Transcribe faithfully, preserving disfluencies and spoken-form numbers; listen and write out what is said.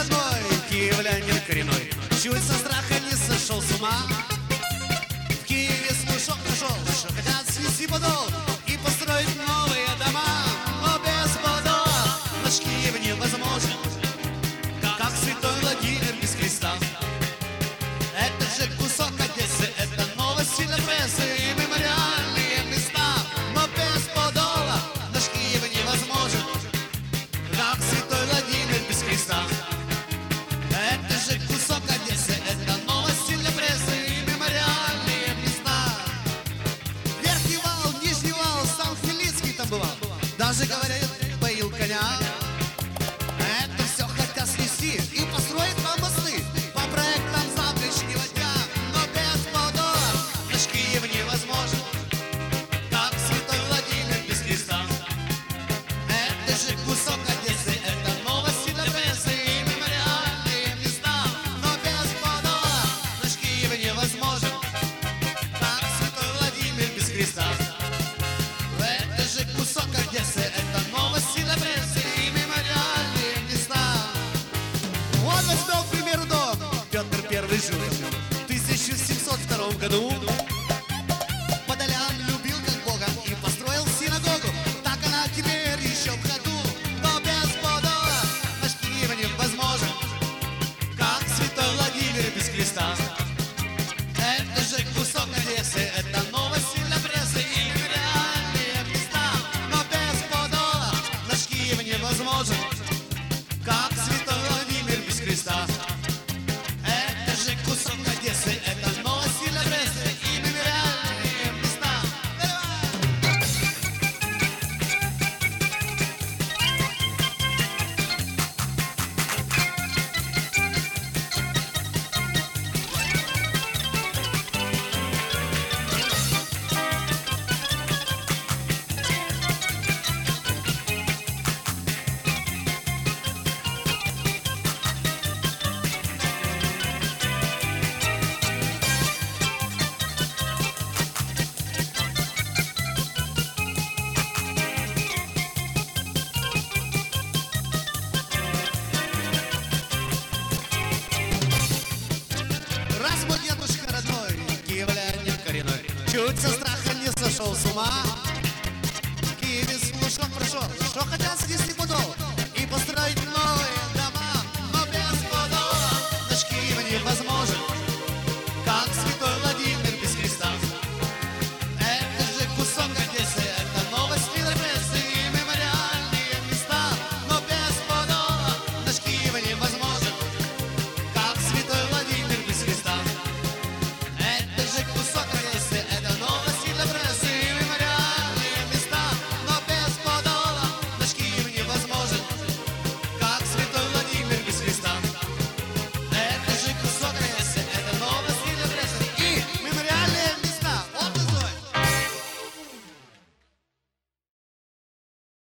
родной, киевлянин коренной, чуть со страха не сошел с ума. В Киеве слушок нашел, что хотят снести подол и построить новые дома. Но без подола наш Киев невозможен, как святой Владимир без креста. Это же кусок Одессы, это новости для прессы и мемориальные места. Но без подола наш Киев невозможен, как святой Владимир без креста. Это же кусок Одессы, это новости для прессы и мемориальные места. Верхний вал, Нижний вал, сам Хмельницкий там бывал, даже, говорят, поил коня. Это все хотят снести и построить нам мосты по проектам завтрашнего дня. Но без подола наш Киев невозможен, как святой Владимир без креста. Это же кусок